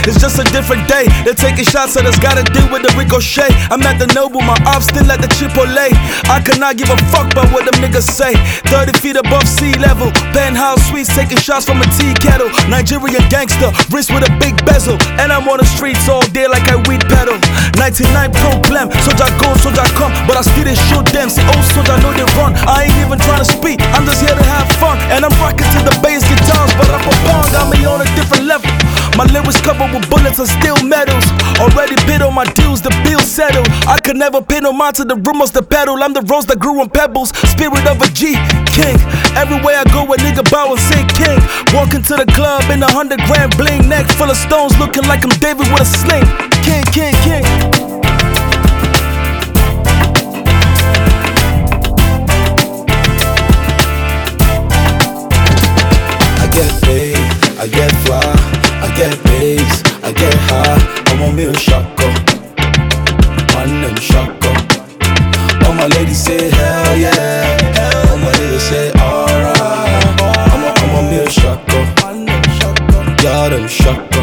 it's just a different day. They're taking shots at us, gotta deal with the ricochet. I'm at the Noble, my ops still at the Chipotle. I cannot give a fuck about what them niggas say. 30 feet above sea level, penthouse suites, taking shots from a tea kettle. Nigerian gangster, wrist with a big bezel. And I'm on the streets all day like I weed pedal. 99 problem, soldier go, soldier come. But I still they shoot them, see old soldier know they run. I ain't even trying to speak, I'm just here to have fun. And I'm rocking to the bass guitars, but up a bong got me on a different level. My lyrics covered with bullets and steel medals. Already bid on my dues, the bill settled. I could never pay no mind to the rumors, the pedal. I'm the rose that grew on pebbles, spirit of a G, king. Everywhere I go, a nigga bow and say king. Walking to the club in 100 grand bling, neck full of stones, looking like I'm David with a sling. King, king, king. I get paid, I get fly, I get bass, I get high. I want me a shotgun, man them shotgun. All my ladies say hell yeah, all my niggas say alright. I'm a me a shotgun, yeah them shotgun.